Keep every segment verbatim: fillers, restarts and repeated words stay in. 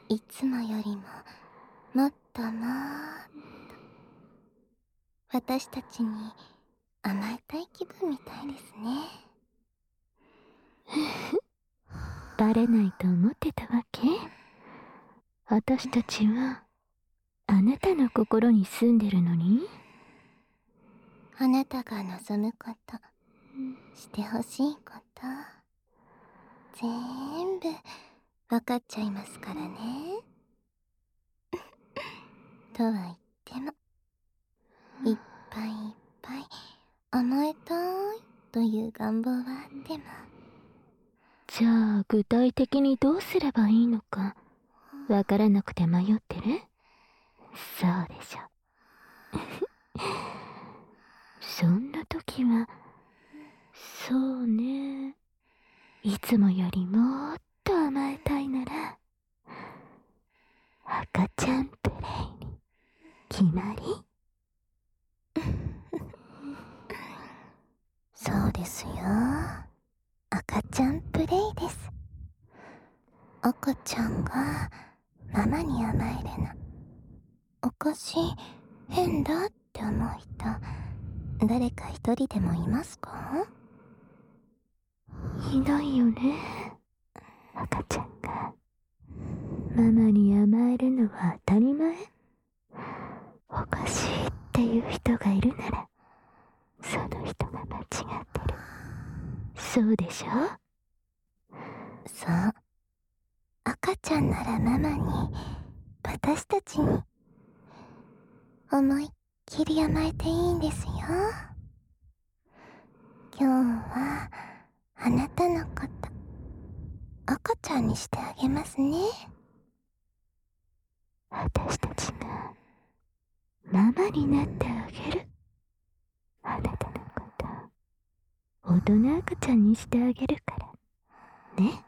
いつもよりももっともっと私たちに甘えたい気分みたいですね。 バレないと思ってたわけ？私たちはあなたの心に住んでるのに。 あなたが望むこと、してほしいこと、全部わかっちゃいますからね。とは言っても、いっぱいいっぱい甘えたいという願望はあっても。 じゃあ具体的にどうすればいいのかわからなくて迷ってる？そうでしょ。そんな時は、そうね、いつもよりもっと甘えたいなら赤ちゃんプレイに決まり？ そうですよ。赤ちゃんプレイです。赤ちゃんがママに甘えるの、おかしい、変だって思う人、誰か一人でもいますか？ いないよね。赤ちゃんがママに甘えるのは当たり前？おかしいっていう人がいるならその人が間違ってる。そうでしょ？ そう。赤ちゃんならママに、私たちに思いっきり甘えていいんですよ。今日はあなたのこと赤ちゃんにしてあげますね。 私たちがママになってあげる。あなたのこと大人赤ちゃんにしてあげるからね。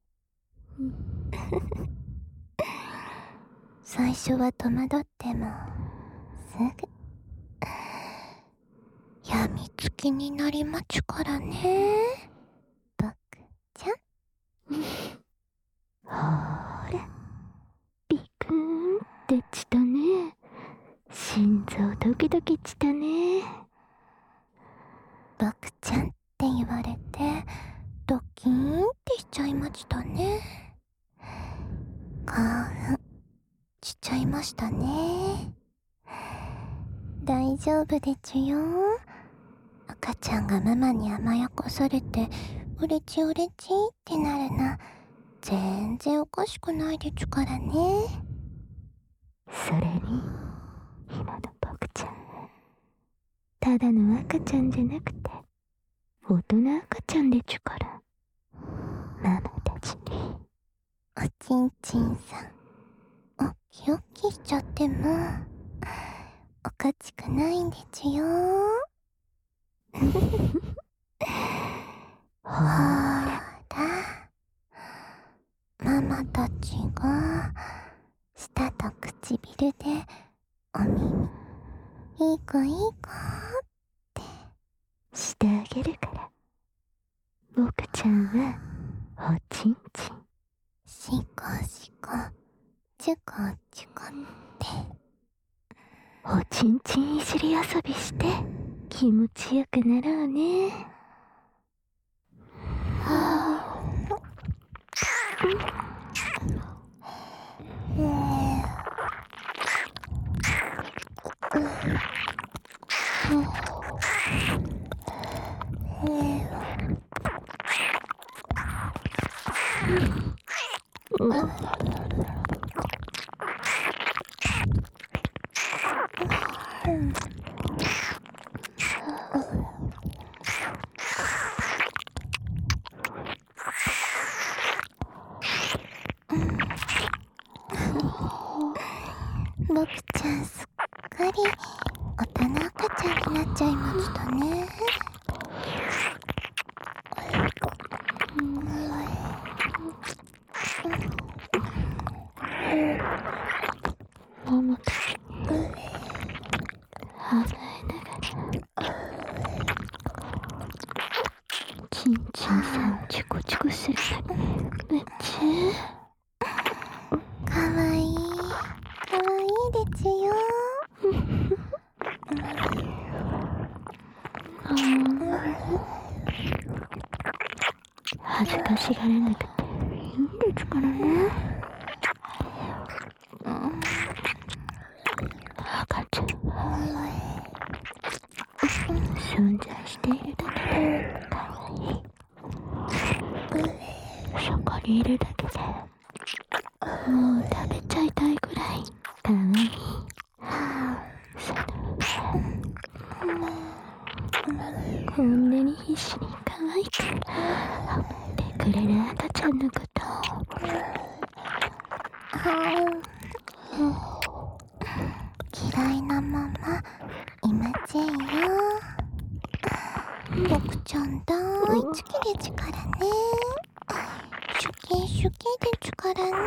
最初は戸惑ってもすぐやみつきになりまちゅからね、僕ちゃん。 ほーら、ビクーンってちたね。心臓ドキドキちたね。 僕ちゃんって言われてドキーンってしちゃいましたね。興奮しちゃいましたね。大丈夫でちゅよ。赤ちゃんがママに甘やかされてうれちうれちってなるの全然おかしくないでちゅからね。 それに今の僕ちゃんはただの赤ちゃんじゃなくて大人赤ちゃんでちゅから、ママたちにおちんちんさんおっきおっきしちゃってもおかしくないんでちゅよ。ほら、ママたちが舌と唇でお耳いい子いい子ってしてあげるから。僕ちゃんはおちんちんシコシコチュコチュコっておちんちんいじり遊びして気持ちよくなろうね。は僕ちゃんすっかり大人赤ちゃんになっちゃいましたね。 ママたちに甘えながらちんちんさんチュコチュコするのに夢中。 かわなくていいんですからね。赤ちゃんは存在しているだけで可愛い。そこにいるだけでもう食べちゃいたいくらい可愛い。その上こんなに必死に可愛く思ってくれる赤ちゃんのこと嫌いなままいませんよ。僕ちゃん大好きでちからね。好き好きでちからね。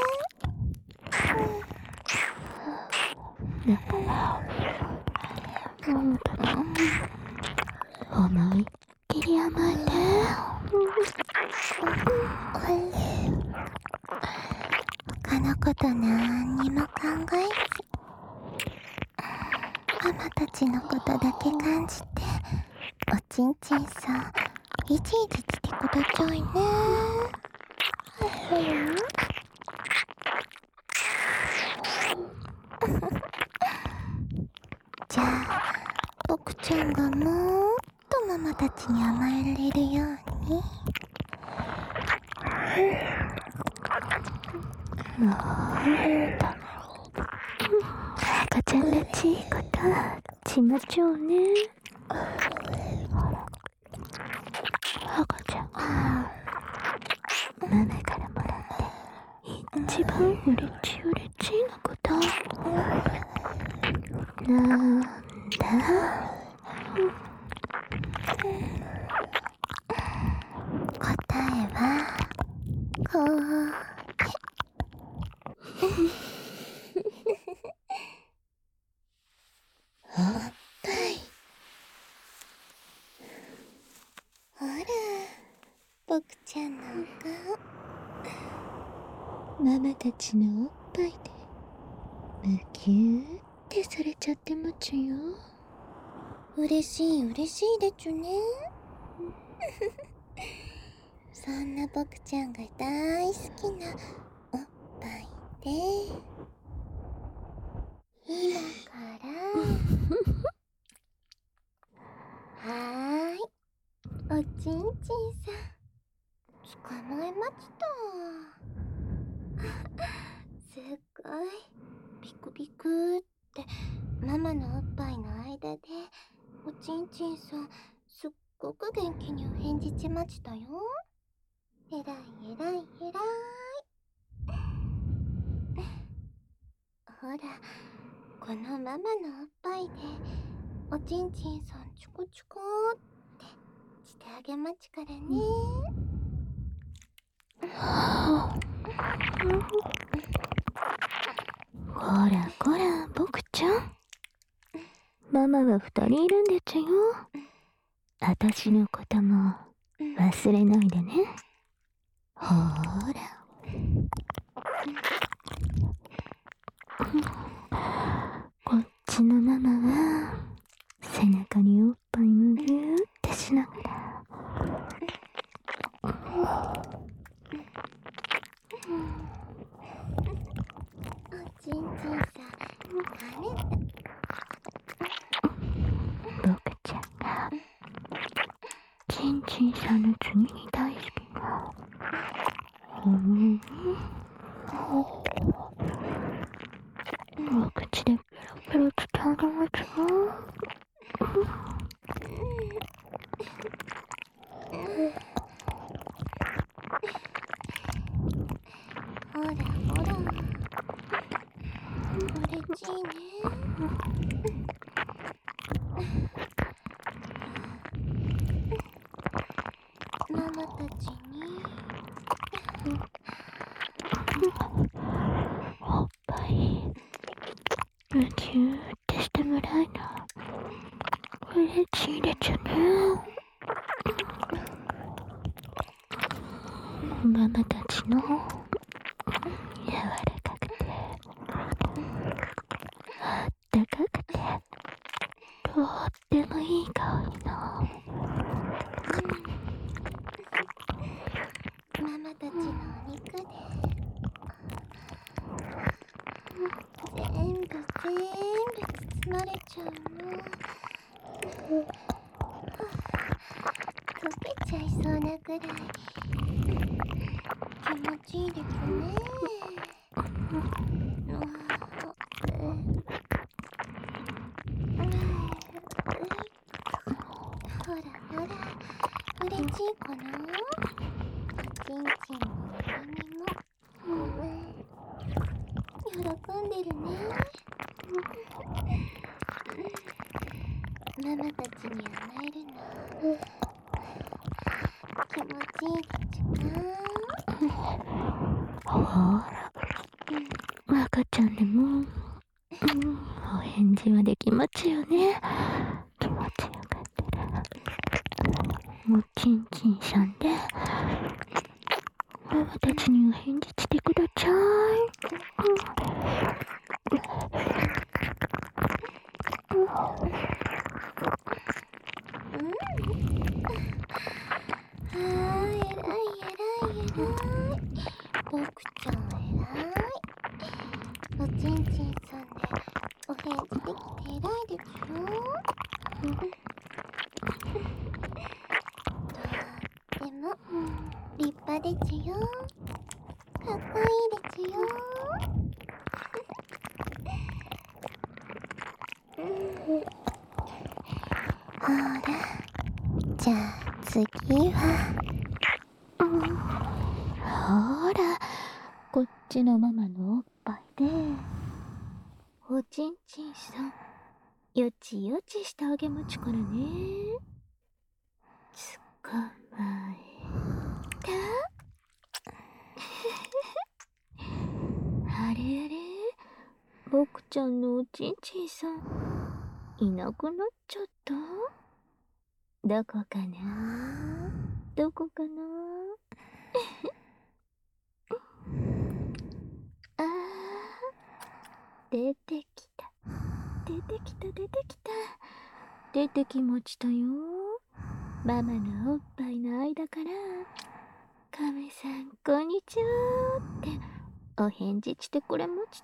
だからうん思いっきり甘えて。 他のことなんにも考えず、ママたちのことだけ感じて、おちんちんさんいじいじしてくださいね。じゃあ僕ちゃんがもっとママたちに甘えられるように、 もう赤ちゃんらしいことしましょうね。赤ちゃんはママからもらって一番うれちいうれちいのことなんだ。 答えはこう。おっぱい。ほら、僕ちゃんのお顔。ママたちのおっぱいでむきゅーってされちゃってまちゅよ。嬉しい嬉しいでちゅね。そんな僕ちゃんが大好きなおっぱいで、今からはーい、おちんちんさん捕まえました。すっごいビクビクってママのおっぱいの間でおちんちんさんすっごく元気にお返事しましたよ。えらいえらいえらい。ほら、このママのおっぱいでおちんちんさんチュコチュコってしてあげまちからね。 こらこら僕ちゃん、ママは二人いるんでちゅよ。あたしのことも忘れないでね。ほーらこっちのママは背中におっぱいむぎゅーってしながらおちんちんさん慣れた。 僕ちゃんがちんちんさんの次に大好きなうんお口でペロペロと食べますよ。 ほらほら、うれちいね。ママたちにおっぱいむぎゅーってしてもらうの嬉しいでちゅね。ママたちの柔らかくてあったかくてとってもいい香りのマママたちのお肉で全部全部包まれちゃうの。溶けちゃいそうなくらい気持ちいいですね。ほらほら、嬉しいかな？おちんちんもお耳も、喜んでるね。ママたちに甘えるの気持ちいいでちゅか？ ほら、赤ちゃんでも、うん、お返事はできまちよね。気持ちよかったらおちんちんさんでママたちにお返事してください。 うん、あー、えらいえらいえらい。僕ちゃんえらい。おちんちんさんでお返事できてえらいでちゅよ。とっても立派でちゅよ。かっこいいでちゅよ。ほら、じゃあ次は、 うん、ほら、こっちのママのおっぱいでおちんちんさんよちよちしてあげまちからね。つかまえたあれあれ、僕ちゃんのおちんちんさんいなくなっちゃった。どこかなどこかなあー、出てきた出てきた出てきた出てきましたよ。ママのおっぱいの間からカメさんこんにちはってお返事してくれました。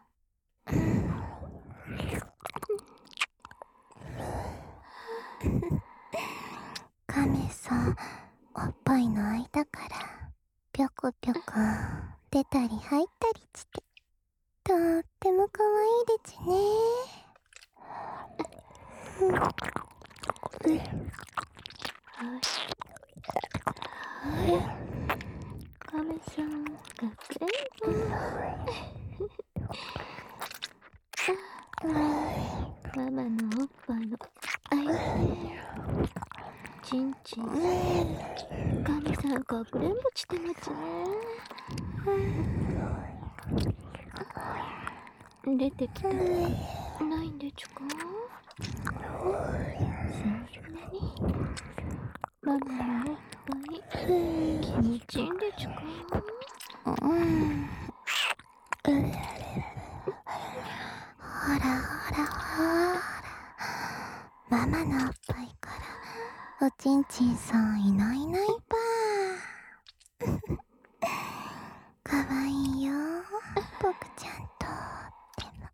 カメさん、おっぱいの間からぴょこぴょこ出たり入ったりして、とってもかわいいでちね。 はいはいカメさんかくれんぼママのおっぱいの間でちんちんカメさんかくれんぼしてまちね。出てきたないんでちゅか？そんなにママのおっぱい気持ちいいんでちゅか？ うん。ほらほらほら、ママのおっぱいからおちんちんさんいないいないばー。かわいいよ、僕ちゃんとっても。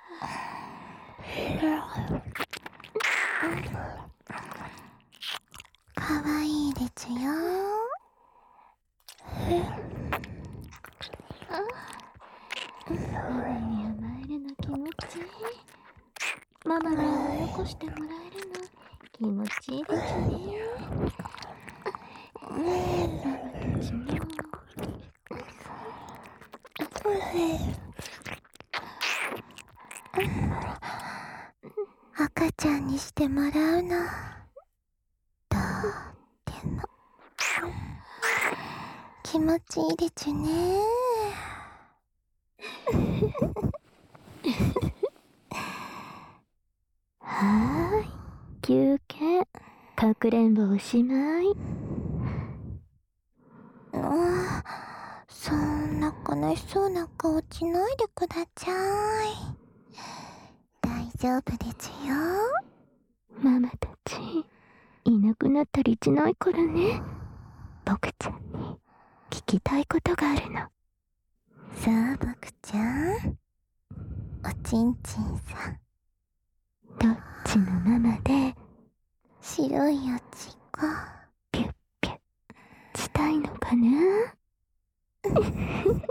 かわいいでちゅよ。 ママに甘えるの気持ちいい。ママにおよこしてもらえるの気持ちいいでちゅね。ママたちも赤ちゃんにしてもらうのとっても気持ちいいでちゅね。 はーい、休憩。かくれんぼおしまい。 あ、そんな悲しそうな顔しないでください。大丈夫でちゅよ。 ママたちいなくなったりしないからね。僕ちゃんにき聞きたいことがあるの。 さあ、ボクちゃん。おちんちんさん。 どっちのママで白いおちがピュッピュッしたいのかな？